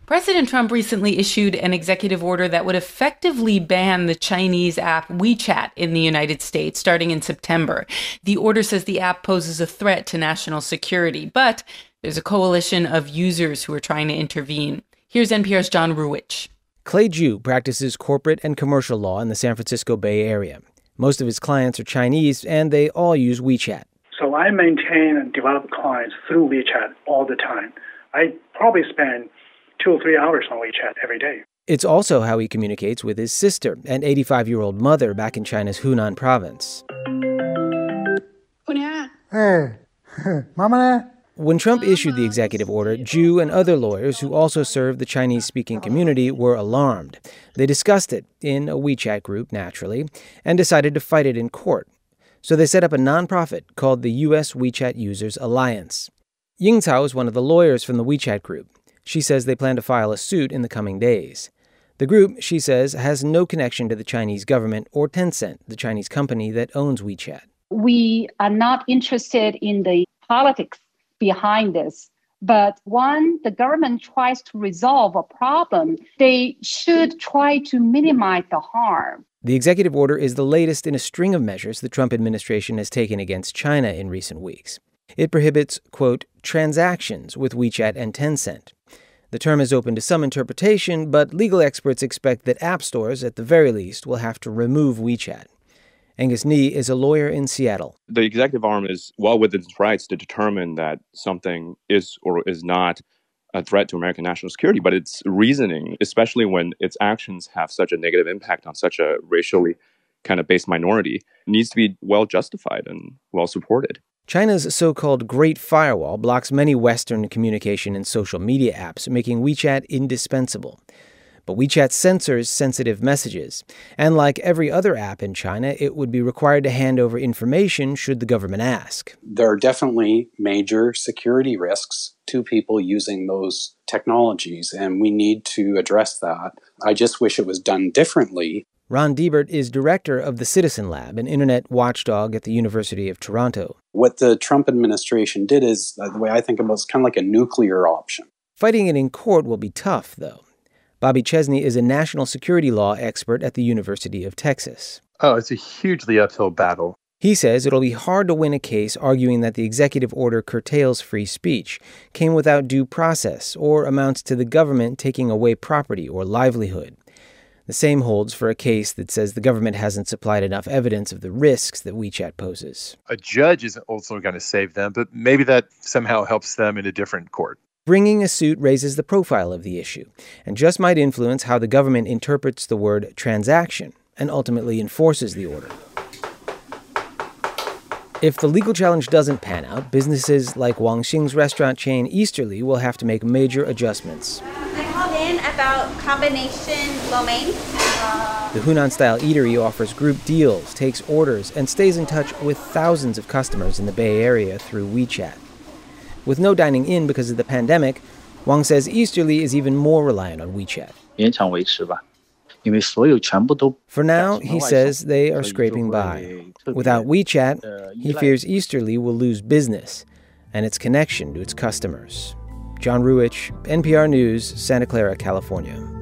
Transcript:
President Trump recently issued an executive order that would effectively ban the Chinese app WeChat in the United States starting in September. The order says the app poses a threat to national security, but there's a coalition of users who are trying to intervene. Here's NPR's John Ruwitch. Clay Ju practices corporate and commercial law in the San Francisco Bay Area. Most of his clients are Chinese, and they all use WeChat. So I maintain and develop clients through WeChat all the time. I probably spend 2 or 3 hours on WeChat every day. It's also how he communicates with his sister, an 85-year-old mother back in China's Hunan province. Hey, Mama. When Trump issued the executive order, Ju and other lawyers who also serve the Chinese-speaking community were alarmed. They discussed it in a WeChat group, naturally, and decided to fight it in court. So they set up a nonprofit called the U.S. WeChat Users Alliance. Ying Cao is one of the lawyers from the WeChat group. She says they plan to file a suit in the coming days. The group, she says, has no connection to the Chinese government or Tencent, the Chinese company that owns WeChat. We are not interested in the politics behind this. But when the government tries to resolve a problem, they should try to minimize the harm. The executive order is the latest in a string of measures the Trump administration has taken against China in recent weeks. It prohibits, quote, transactions with WeChat and Tencent. The term is open to some interpretation, but legal experts expect that app stores, at the very least, will have to remove WeChat. Angus Nee is a lawyer in Seattle. The executive arm is well within its rights to determine that something is or is not a threat to American national security, but its reasoning, especially when its actions have such a negative impact on such a racially kind of based minority, needs to be well justified and well supported. China's so-called Great Firewall blocks many Western communication and social media apps, making WeChat indispensable. But WeChat censors sensitive messages, and like every other app in China, it would be required to hand over information should the government ask. There are definitely major security risks to people using those technologies, and we need to address that. I just wish it was done differently. Ron Diebert is director of the Citizen Lab, an internet watchdog at the University of Toronto. What the Trump administration did is, the way I think about it, is kind of like a nuclear option. Fighting it in court will be tough, though. Bobby Chesney is a national security law expert at the University of Texas. Oh, it's a hugely uphill battle. He says it'll be hard to win a case arguing that the executive order curtails free speech, came without due process, or amounts to the government taking away property or livelihood. The same holds for a case that says the government hasn't supplied enough evidence of the risks that WeChat poses. A judge isn't also going to save them, but maybe that somehow helps them in a different court. Bringing a suit raises the profile of the issue, and just might influence how the government interprets the word transaction and ultimately enforces the order. If the legal challenge doesn't pan out, businesses like Wang Xing's restaurant chain Easterly will have to make major adjustments. I called in about combination lo mein. The Hunan-style eatery offers group deals, takes orders, and stays in touch with thousands of customers in the Bay Area through WeChat. With no dining in because of the pandemic, Wang says Easterly is even more reliant on WeChat. For now, he says they are scraping by. Without WeChat, he fears Easterly will lose business and its connection to its customers. John Ruwitch, NPR News, Santa Clara, California.